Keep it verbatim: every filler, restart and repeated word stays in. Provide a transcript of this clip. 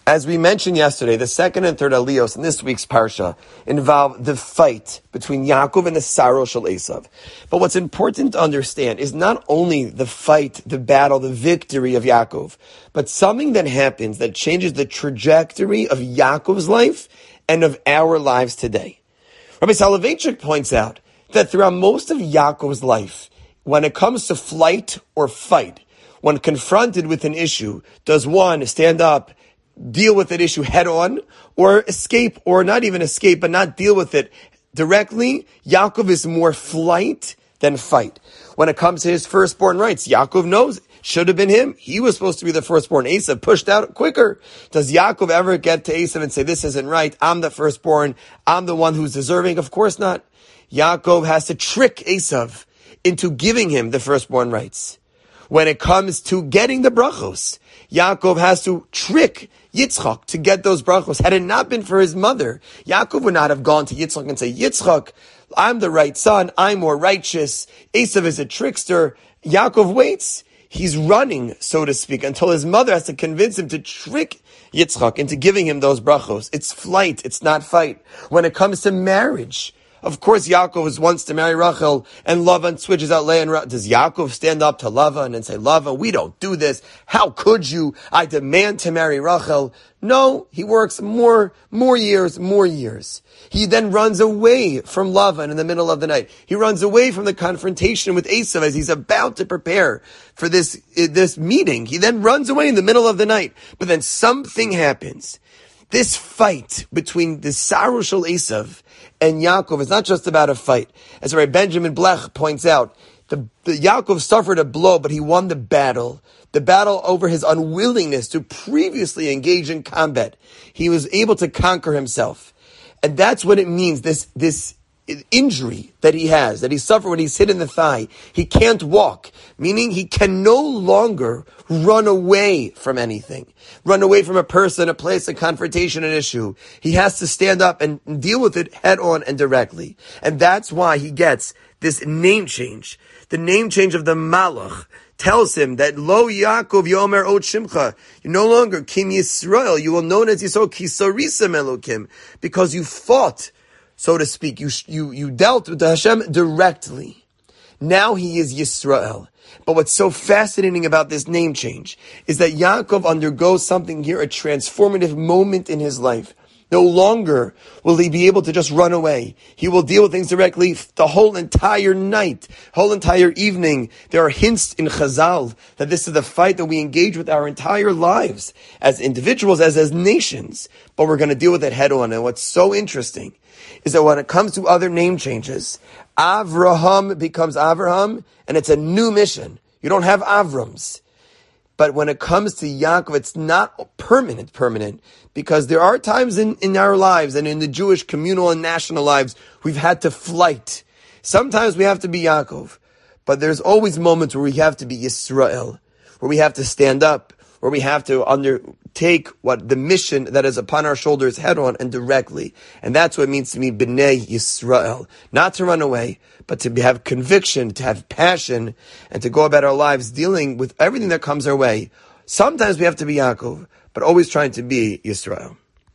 As we mentioned yesterday, the second and third aliyos in this week's parsha involve the fight between Yaakov and the Saro Shel Esav. But what's important to understand is not only the fight, the battle, the victory of Yaakov, but something that happens that changes the trajectory of Yaakov's life and of our lives today. Rabbi Soloveitchik points out that throughout most of Yaakov's life, when it comes to flight or fight, when confronted with an issue, does one stand up, deal with that issue head on, or escape, or not even escape, but not deal with it directly? Yaakov is more flight than fight. When it comes to his firstborn rights, Yaakov knows, should have been him. He was supposed to be the firstborn. Esav pushed out quicker. Does Yaakov ever get to Esav and say, this isn't right, I'm the firstborn, I'm the one who's deserving? Of course not. Yaakov has to trick Esav into giving him the firstborn rights. When it comes to getting the brachos, Yaakov has to trick Yitzchak to get those brachos. Had it not been for his mother, Yaakov would not have gone to Yitzchak and say, Yitzchak, I'm the right son, I'm more righteous. Esav is a trickster. Yaakov waits. He's running, so to speak, until his mother has to convince him to trick Yitzchak into giving him those brachos. It's flight, it's not fight. When it comes to marriage, of course, Yaakov wants to marry Rachel, and Lavan switches out Leah and Rachel. Does Yaakov stand up to Lavan and say, Lavan, we don't do this. How could you? I demand to marry Rachel. No, he works more, more years, more years. He then runs away from Lavan in the middle of the night. He runs away from the confrontation with Esav as he's about to prepare for this, this meeting. He then runs away in the middle of the night. But then something happens. This fight between the Saro Shel Esav and Yaakov is not just about a fight. As Rabbi Benjamin Blech points out, the, the Yaakov suffered a blow, but he won the battle. The battle over his unwillingness to previously engage in combat. He was able to conquer himself. And that's what it means, this, this injury that he has, that he suffered when he's hit in the thigh. He can't walk, meaning he can no longer run away from anything. Run away from a person, a place, a confrontation, an issue. He has to stand up and deal with it head on and directly. And that's why he gets this name change. The name change of the Malach tells him that Lo Yaakov Yomer Ot Shimcha. You're no longer Kim Yisrael. You will known as Yisrael Kisarisam Elokim, because you fought, so to speak. You, you, you dealt with Hashem directly. Now he is Yisrael. But what's so fascinating about this name change is that Yaakov undergoes something here, a transformative moment in his life. No longer will he be able to just run away. He will deal with things directly the whole entire night, whole entire evening. There are hints in Chazal that this is the fight that we engage with our entire lives as individuals, as as nations. But we're going to deal with it head on. And what's so interesting is that when it comes to other name changes, Avraham becomes Avraham, and it's a new mission. You don't have Avrams. But when it comes to Yaakov, it's not permanent, permanent, because there are times in, in our lives and in the Jewish communal and national lives, we've had to flight. Sometimes we have to be Yaakov, but there's always moments where we have to be Yisrael, where we have to stand up, where we have to undertake what the mission that is upon our shoulders head on and directly. And that's what it means to me, B'nai Yisrael. Not to run away, but to have conviction, to have passion, and to go about our lives dealing with everything that comes our way. Sometimes we have to be Yaakov, but always trying to be Yisrael.